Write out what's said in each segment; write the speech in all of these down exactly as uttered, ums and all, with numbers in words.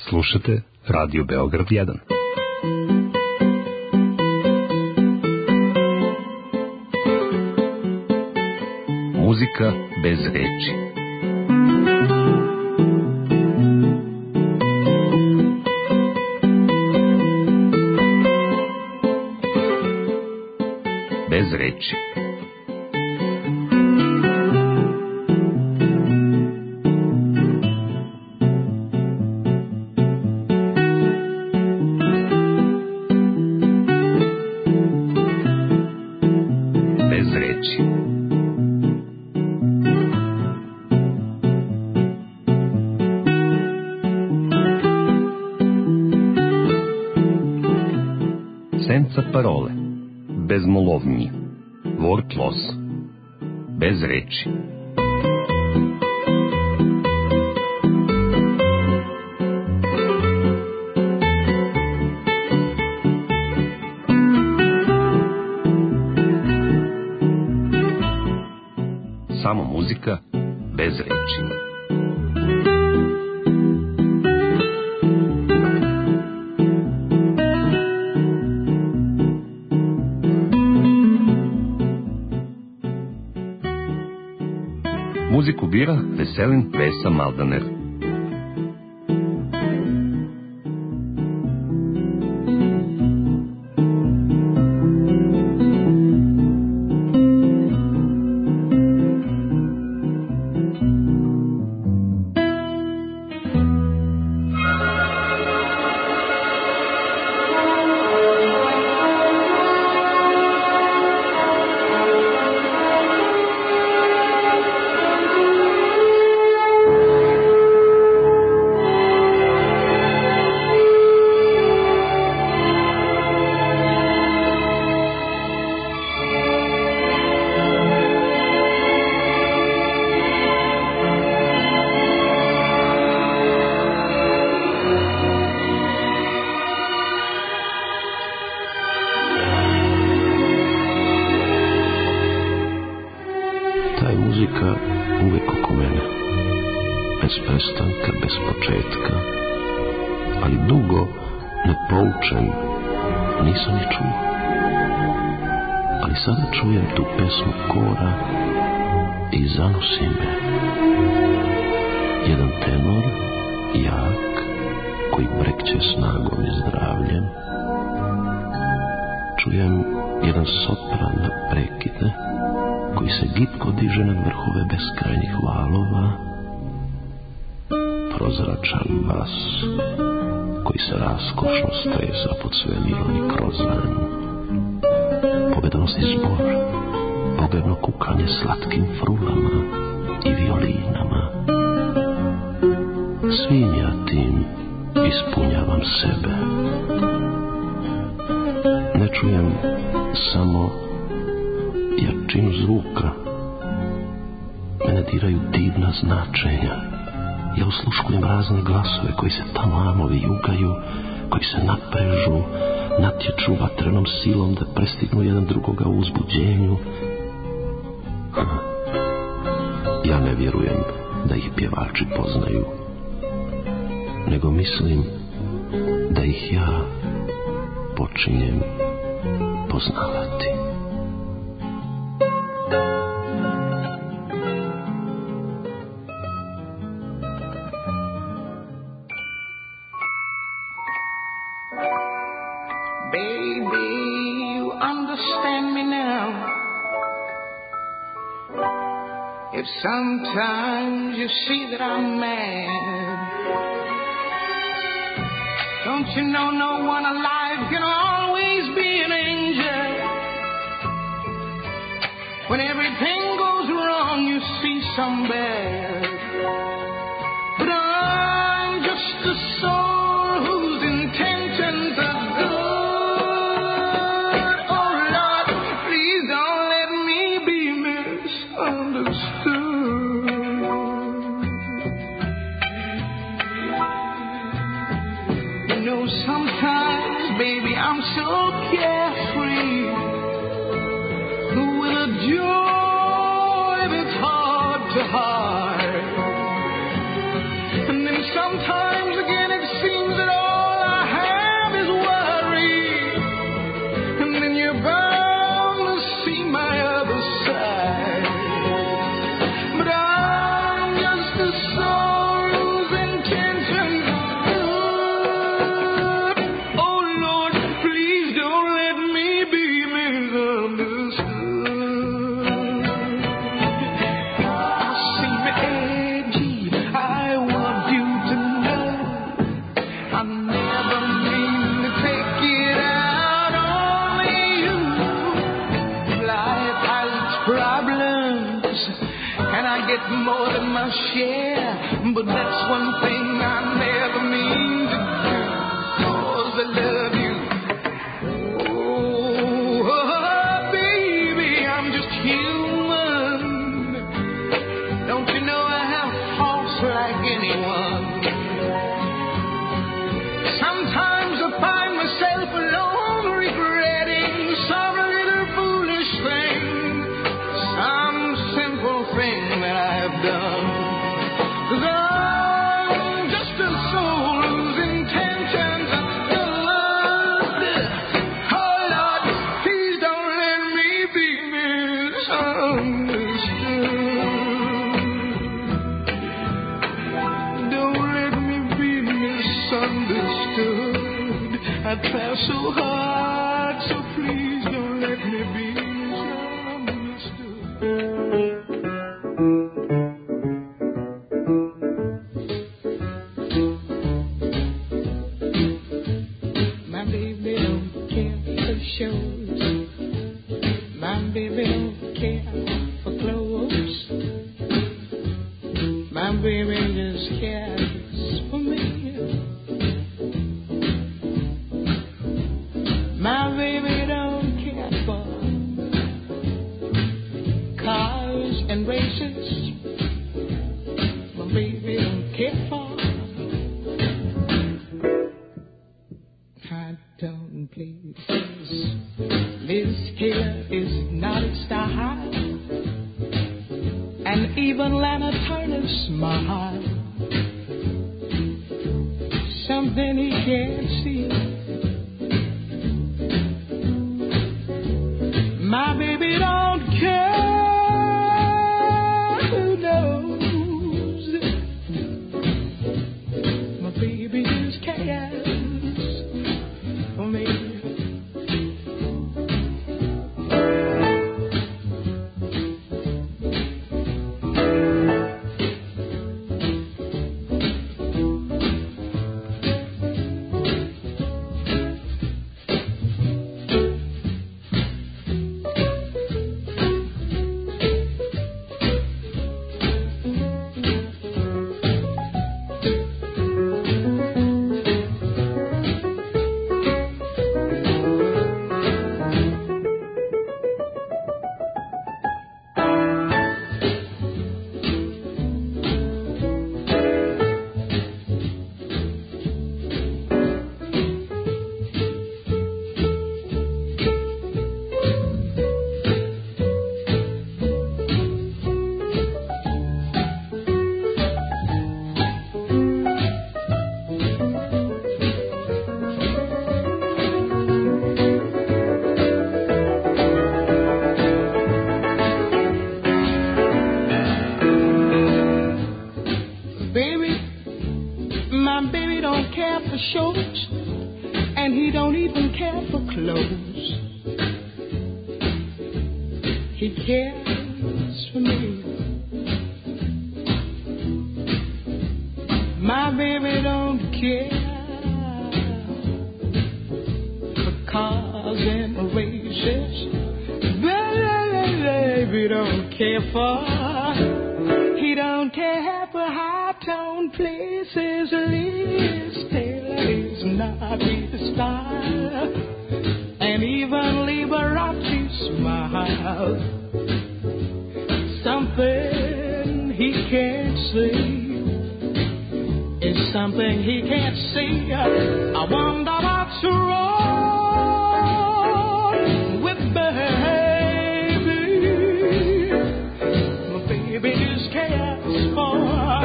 Slušate Radio Beograd jedan. Muzika bez reči. Bez reči. Senza parole, bezmolovnji, wortlos, bez reči. Samo muzika, bez reči. Muziku bira Veselin Vesa Maldaner. Muzika uvek oko mene, bez prestanka, bez početka, ali dugo nepoučen nisam je čuo. Ali sada čujem tu pesmu kora i zanosi me. Jedan tenor, jak, koji brekće snagom i zdravljem. Čujem jedan sopran na prekide, koji se gitko diže nad vrhove beskrajnih valova, prozračan bas, koji se raskošno stresa pod svemirom i krozan, povedonosni zbor, pogrebno kukanje slatkim frulama i violinama. Svim ja tim ispunjavam sebe. Ne čujem samo jačinu zvuka, mene diraju divna značenja. Ja usluškujem razne glasove koji se tamo vijugaju, koji se naprežu, natječu vatrenom silom da prestignu jedan drugoga u uzbuđenju. Ja ne vjerujem da ih pjevači poznaju, nego mislim da ih ja počinjem poznavati. Baby, you understand me now. If sometimes you see that I'm mad, don't you know no one alive can always be an angel? When everything goes wrong, you see some bad. But I'm just a soul whose intentions are good. Oh Lord, please don't let me be misunderstood. You know, sometimes, baby, I'm so carefree, with a joy that's hard to hide. And then sometimes again it seems understood. I try so hard, so please don't let me be misunderstood. My baby don't care for shows. My baby don't care for clothes. My baby just cares for me. My baby don't care for cars and races. My baby don't care for high tone places. Liz Taylor is not a star, and even Lana Turner's smile. Something he can't see. My baby don't care who knows. My baby just cares for me. Shows, and he don't even care for clothes. He cares for me. My baby don't care for cars and races. Baby don't care for. He don't care for high tone places. Liz Taylor is not his style, and even Liberace smile. Something he can't see is something he can't see. I wonder what's wrong with baby. My baby just cares for.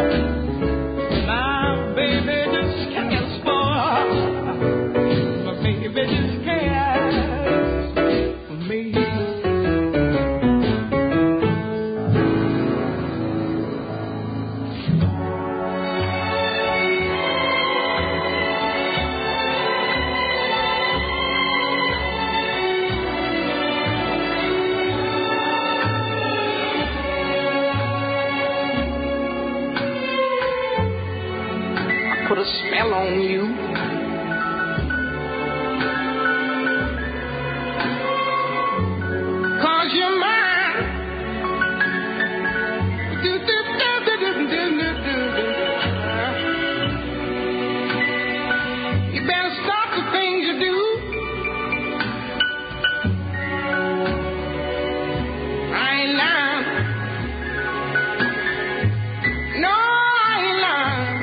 My baby just cares for. My baby just cares for me. Put a spell on you. Cause you're mine. Do, do, do, do, do, do, do, do. You better stop the things you do. I ain't lying. No, I ain't lying.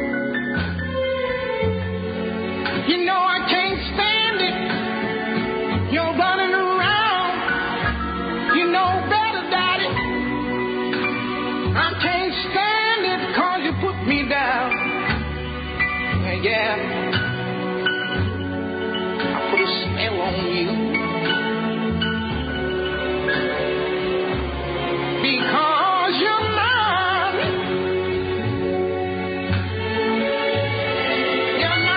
You know I can't stand it. You're running around. You know better, Daddy. I can't stand it cause you put me down. Yeah. I put a spell on you. Because you're mine. You're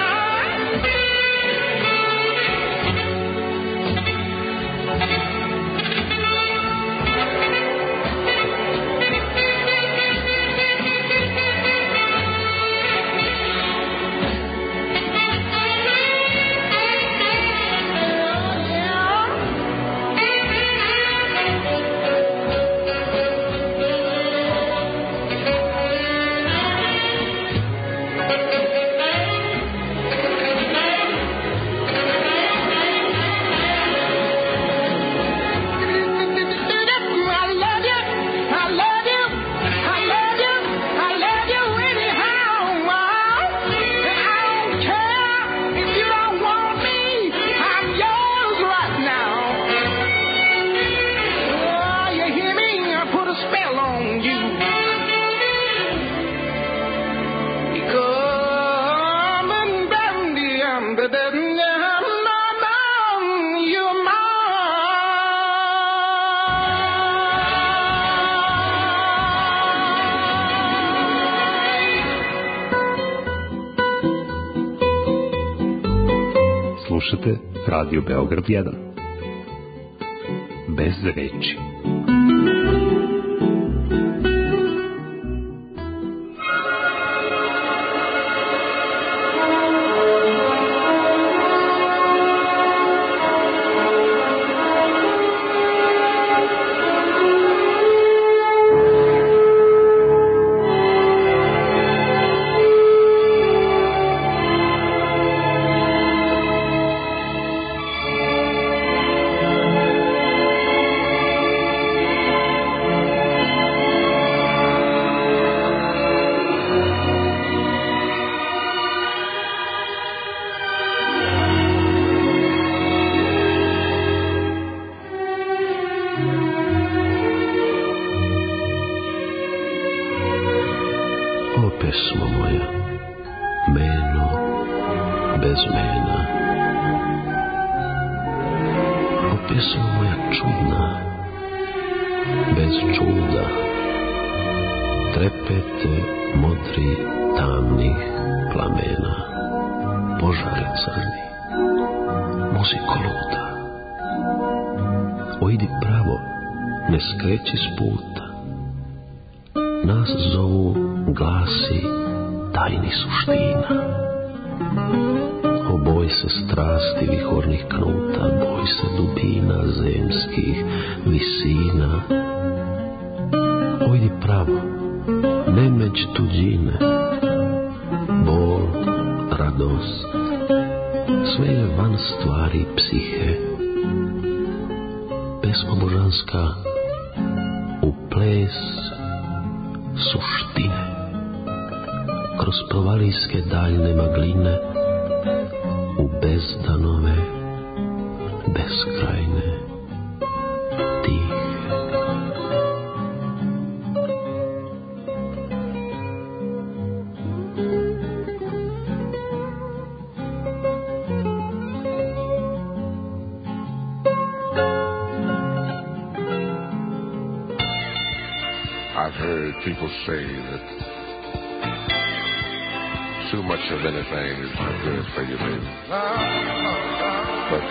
Slušate Radio Beograd jedan. Bez reči. Pesmo moja, meno bez mena. O pesmo moja čudna, bez čuda, trepete modri tamnih plamena, požare crni, muziko luda. O idi pravo, ne skreći s puta, nas zovu glasi tajni suština. O boj se strasti vihornih knuta, boj se dubina zemskih visina. Ojdi pravo, ne međ tuđine, bol, radost, sve je van stvari psihe. Pesmo božanska u ples suštine, kroz provalijske daljne magline, u bezdanove, beskrajne, tihe. I've heard people say that too much of anything is no good for you, baby. But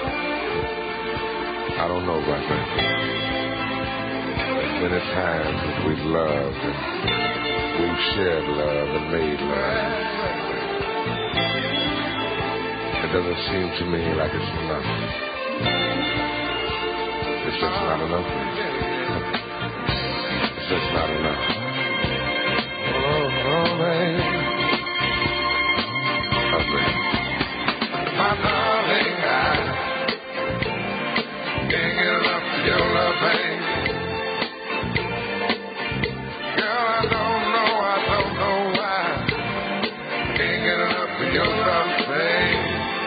I don't know about that. There's many times that we've loved and we've shared love and made love. It doesn't seem to me like it's enough. It's just not enough. It's just not enough. Oh, oh, baby. My darling, I can't get enough of your love, babe. Girl, I don't know, I don't know why. Can't get enough of your love, babe.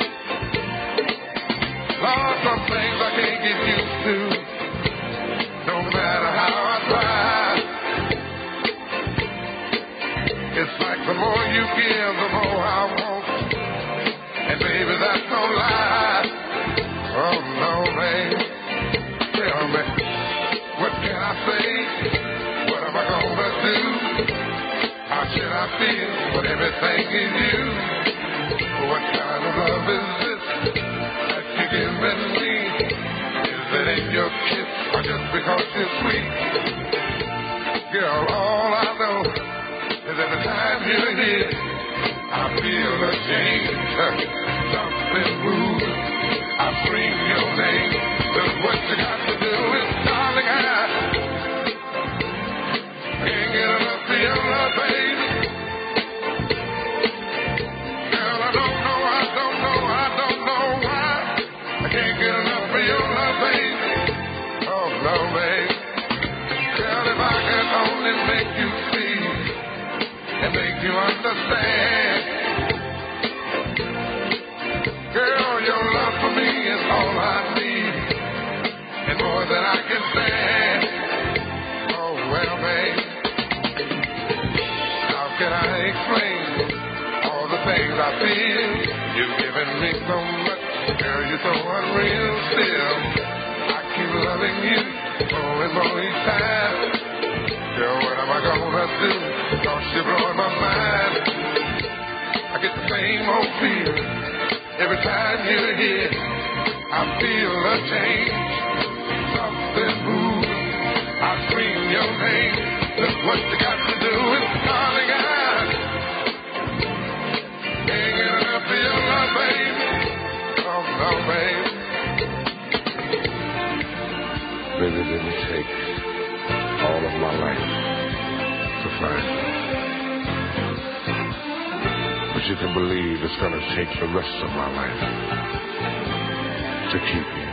Lord, some things I can't get used to, no matter how I try. It's like the more you give, the more I want. And baby, that's no lie. Oh, no, babe. Tell me, what can I say? What am I gonna do? How should I feel when everything is you? What kind of love is this that you're giving me? Is it in your kiss or just because you're sweet? Girl, all I know is every time you're here, I feel a change, something moves. I scream your name. That's what you got to do is, darling, I can't get enough of your love, baby. Girl, I don't know, I don't know, I don't know why. I can't get enough of your love, baby. Oh, no, baby. Girl, if I could only make you see and make you understand. Girl, your love for me is all I need, and more than I can stand. Oh, well, babe, how can I explain all the things I feel? You've given me so much, girl, you're so unreal still. I keep loving you more and more each time. Girl, what am I gonna do? Cause you're blowing my mind. I get the same old feeling Every time you're here, I feel a change. Something moves. I scream your name. That's what you got to do. It's darling, I can't get enough of your love, baby. Oh, no, baby. Baby, it didn't take all of my life to find you. But you can believe it's going to take the rest of my life to keep you.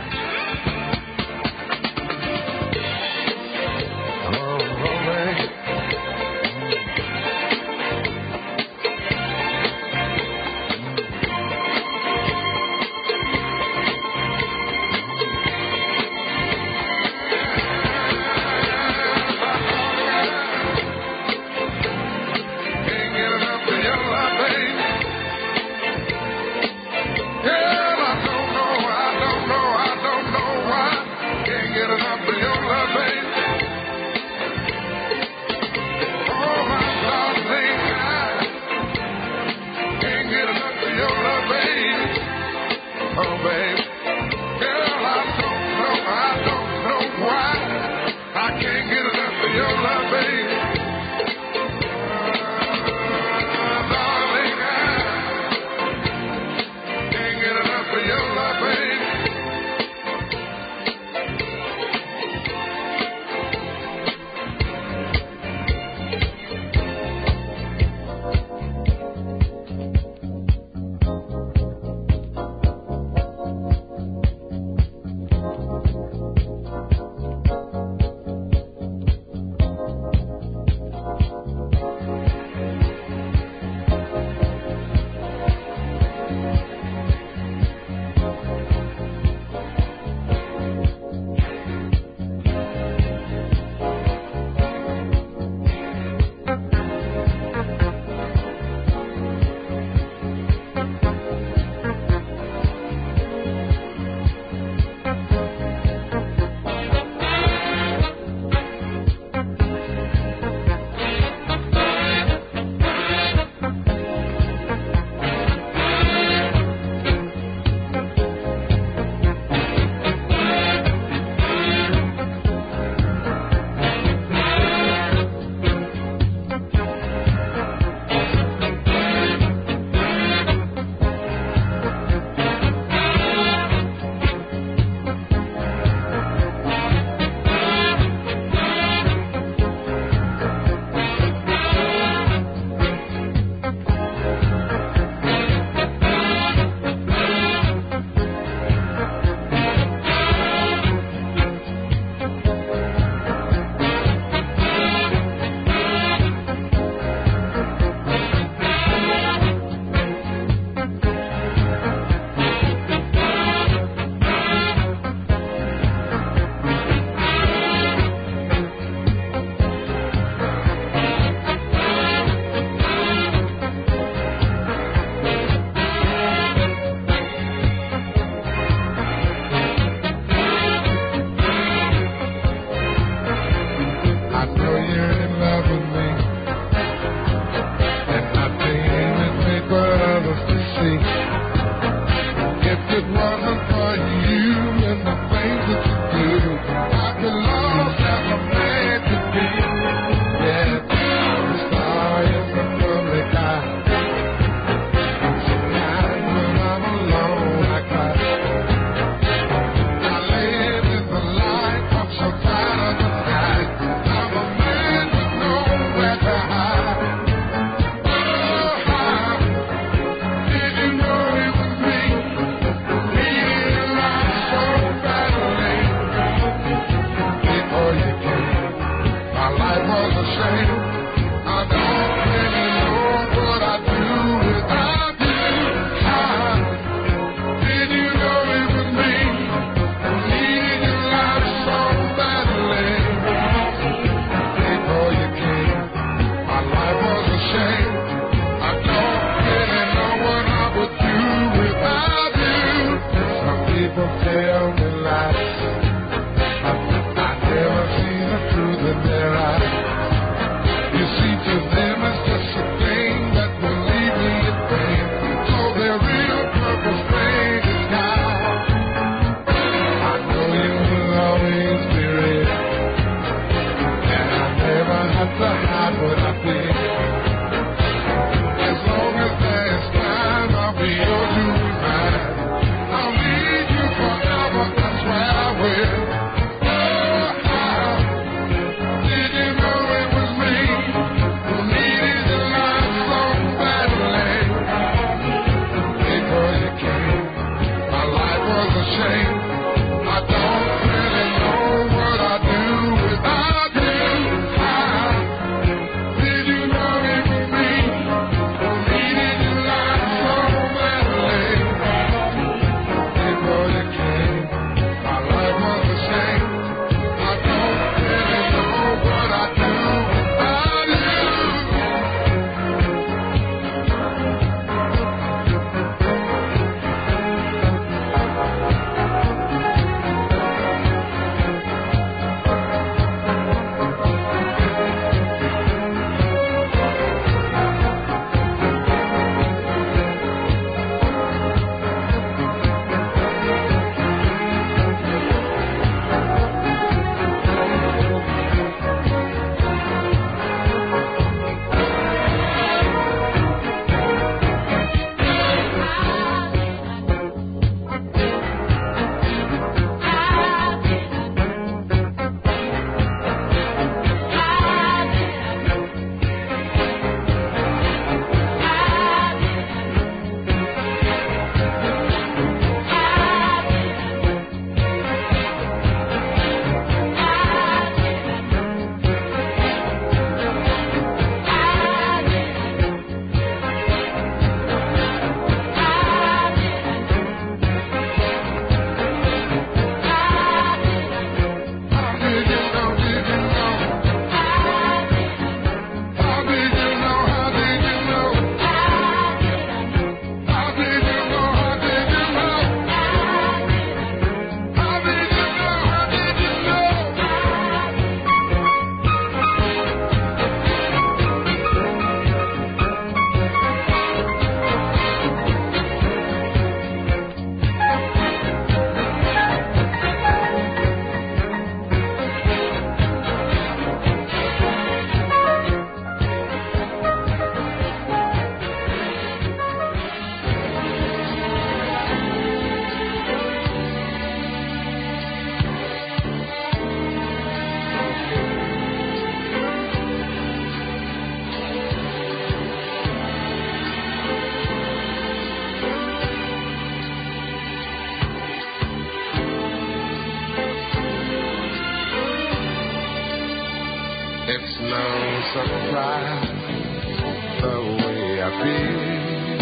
surprised the way I feel.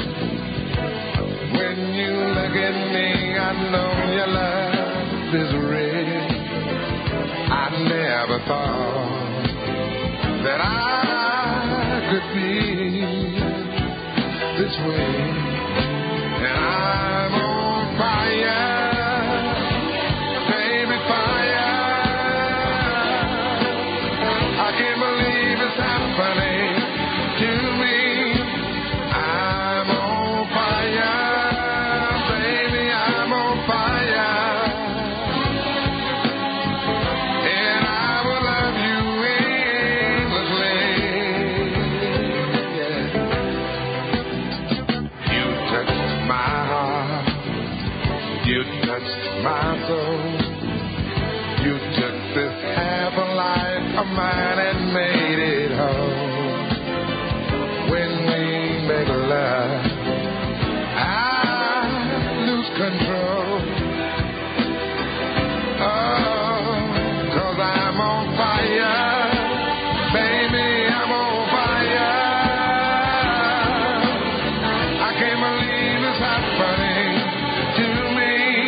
When you look at me, I know your love is real. I never thought that I could feel this way. And I'm on fire. My soul, you took this half a life of mine and made it whole. When we make love, I lose control. Oh, 'cause I'm on fire, baby, I'm on fire. I can't believe it's happening to me.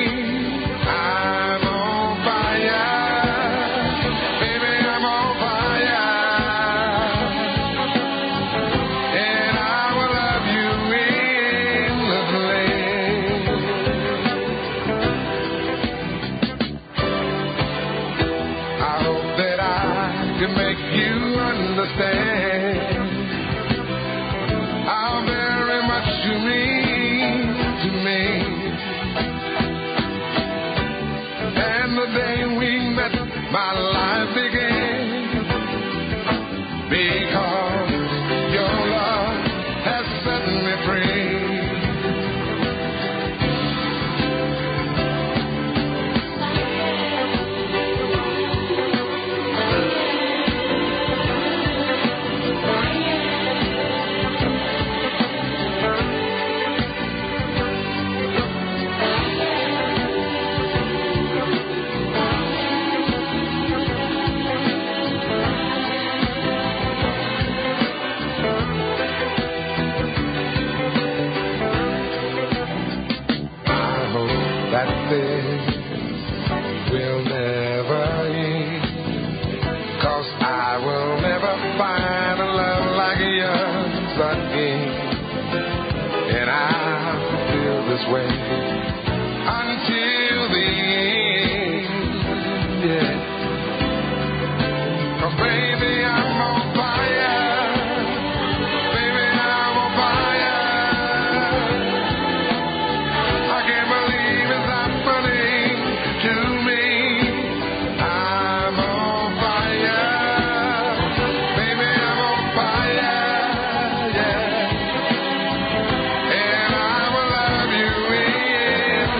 How very much you mean to me. And the day we met, my life began, because your love has set me free. That this will never end, 'cause I will never find a love like yours again. And I'll feel this way until the end, yeah. 'Cause baby, I'm on fire. Baby, I'm on fire. I can't believe it's happening to me. I'm on fire. Baby, I'm on fire, yeah. And I will love you in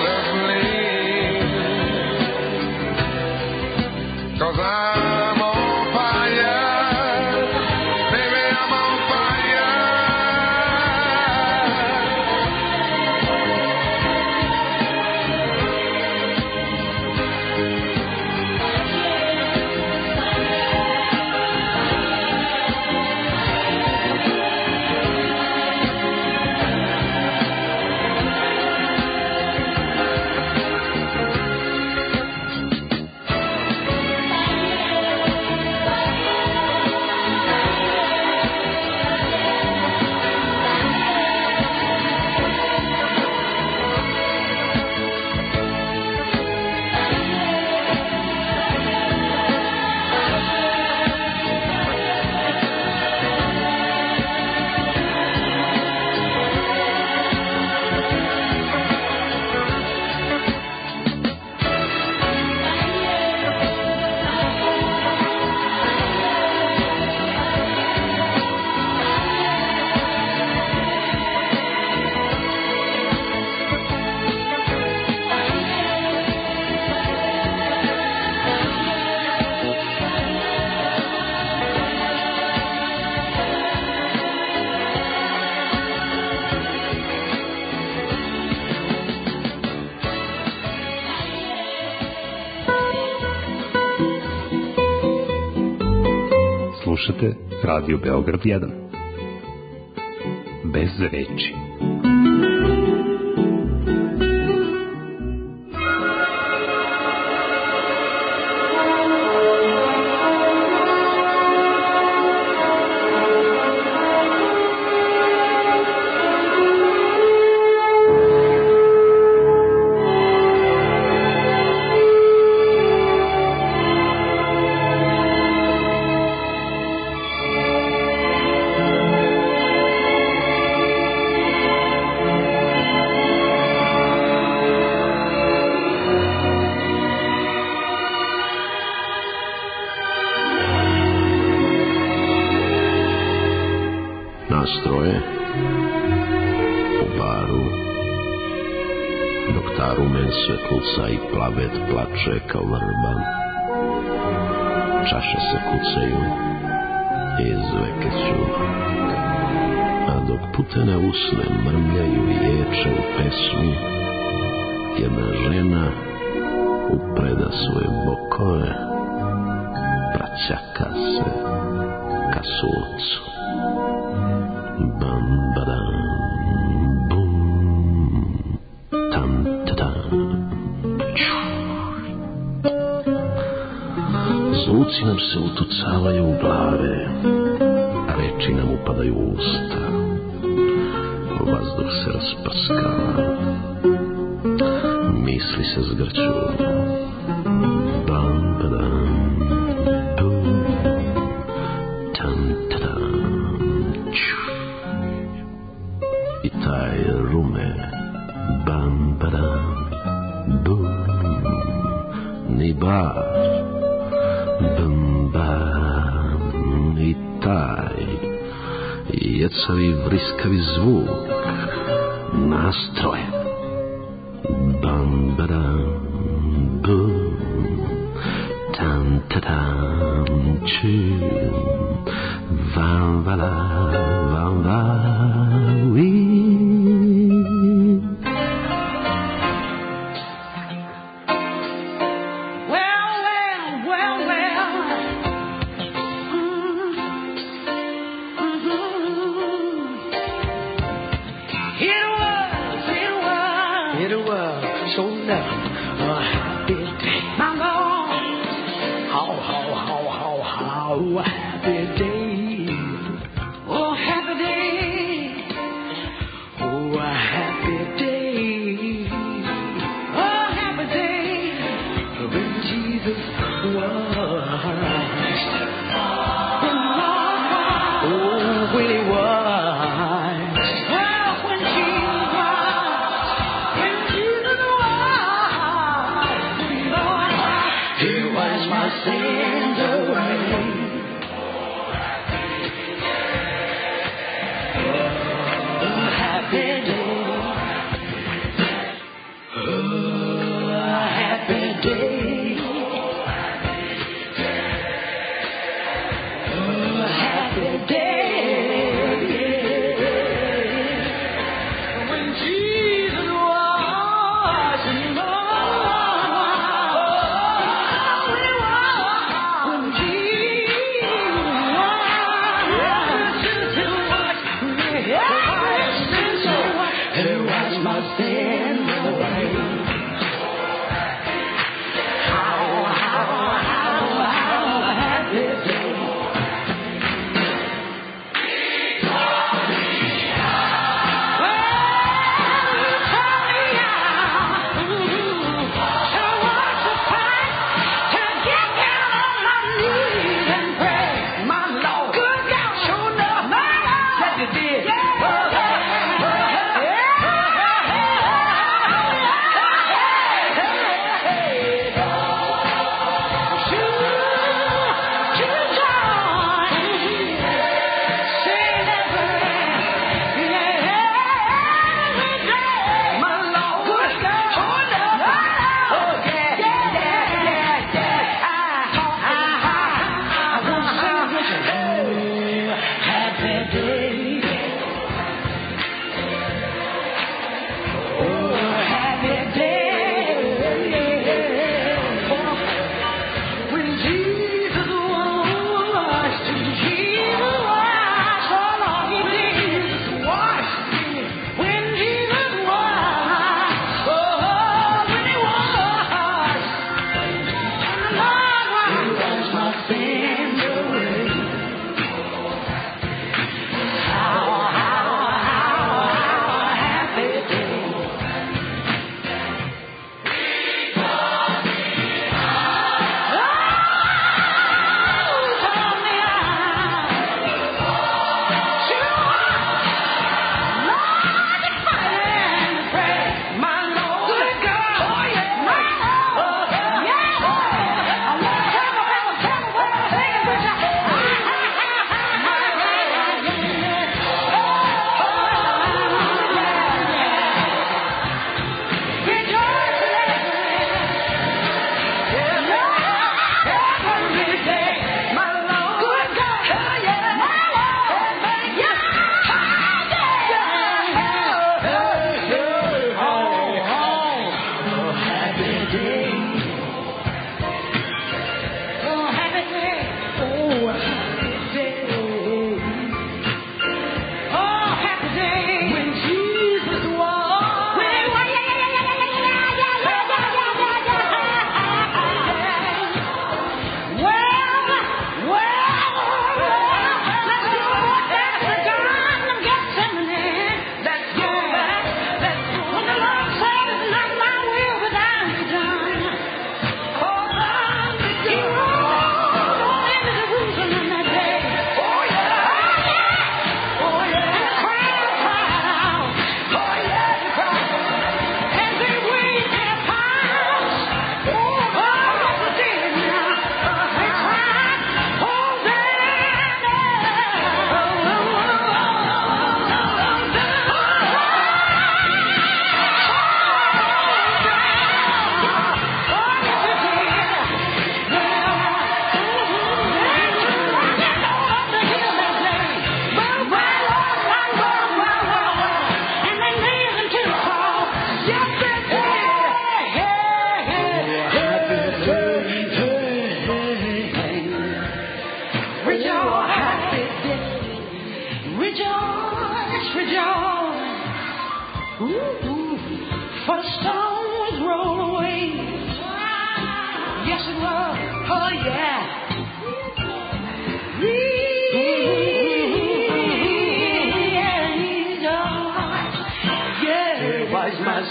Slušate Radio Beograd jedan. Bez reči. Nastroje u baru, dok rumen svetluca i plavet plače kao vrban. Čaše se kucaju i zvekeću, a dok putene usne mrmljaju i ječe u pesmi, jedna žena upreda svoje bokove, praćaka se ka suncu. Bam, badam, bum, tam, tadam, ču. Zvuci nam se utucavaju u glave, a reči nam upadaju u usta. Vazduh se rasprskava, misli se zgrću. Bam, badam, bum, tam, tadam, ču. I taj rume, bam, badam, bum, ni bar, bam, bam, i taj jecavi vriskavi zvuk, nastroje, bam, badam, bum, tam, tadam, čum, vam, vala, vam, va, vi.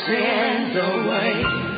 sins away.